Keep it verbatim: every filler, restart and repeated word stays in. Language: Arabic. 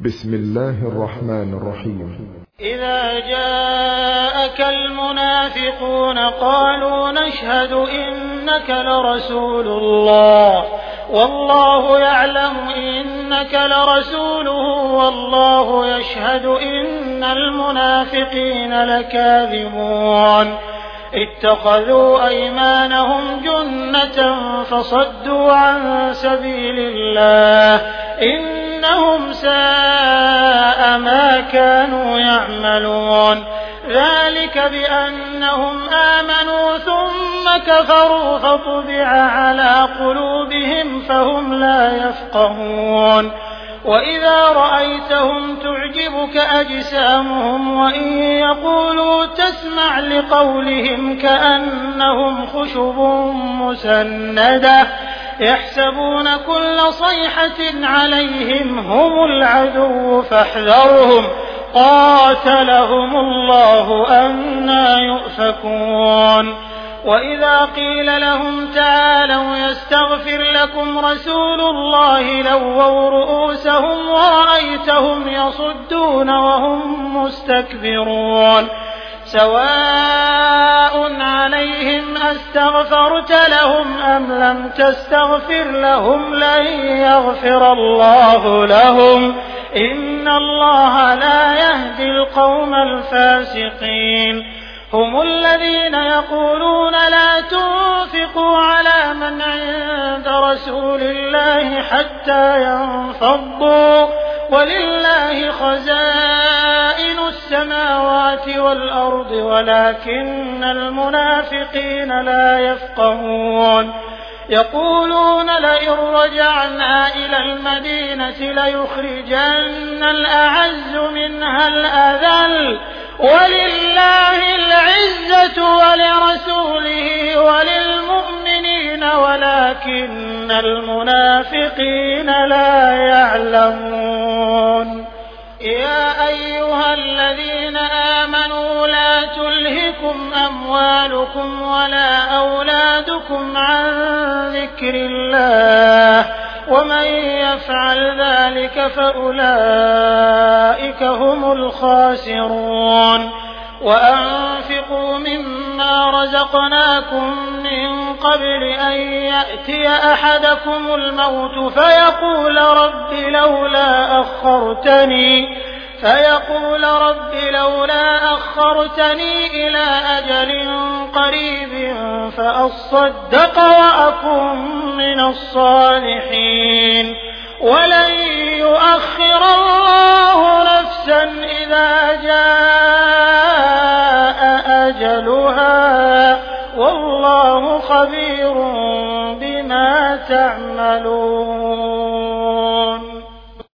بسم الله الرحمن الرحيم. إذا جاءك المنافقون قالوا نشهد إنك لرسول الله والله يعلم إنك لرسوله والله يشهد إن المنافقين لكاذبون اتخذوا أيمانهم جنة فصدوا عن سبيل الله إنهم ساء ما كانوا يعملون ذلك بأنهم آمنوا ثم كفروا فطبع على قلوبهم فهم لا يفقهون وإذا رأيتهم تعجبك أجسامهم وإن يقولوا تسمع لقولهم كأنهم خشب مسندة يحسبون كل صيحة عليهم هم العدو فاحذرهم قاتلهم الله أنى يؤفكون وإذا قيل لهم تعالوا يستغفر لكم رسول الله لووا رؤوسهم ورأيتهم يصدون وهم مستكبرون سواء عليهم أستغفرت لهم أم لم تستغفر لهم لن يغفر الله لهم إن الله لا يهدي القوم الفاسقين هم الذين يقولون لا تنفقوا على من عند رسول الله حتى ينفضوا ولله خزائن السماوات والأرض ولكن المنافقين لا يفقهون يقولون لئن رجعنا إلى المدينة ليخرجن الأعز منها الأذل ولله العزة ولرسوله وللمؤمنين ولكن المنافقين لا يعلمون يا أيها الذين آمنوا لا تلهكم أموالكم ولا أولادكم عن ذكر الله ومن يفعل ذلك فأولئك هم الخاسرون وأنفقوا مما رزقناكم من قبل أن يأتي أحدكم الموت فيقول رب لولا أخرتني فيقول رب لولا أخرتني إلى أجل قريب فأصدق وأكن من الصالحين ولن يؤخر الله نفسا إذا جاء أجلها والله خبير بما تعملون.